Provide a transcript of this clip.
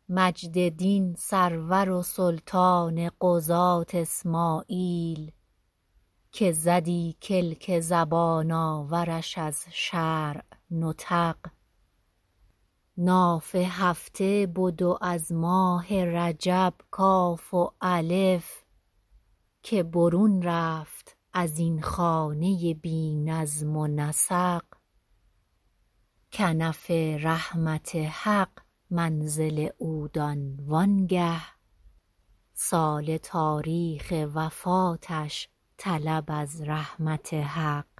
مجد دین سرور و سلطان قضات اسماعیل، که زدی کلک زبان آورش از شرع نطق. ناف هفته بد و از ماه رجب کاف و الف، که برون رفت از این خانه بی نظم و نسق. کنف رحمت حق منزل او دان وانگه، سال تاریخ وفاتش طلب از رحمت حق.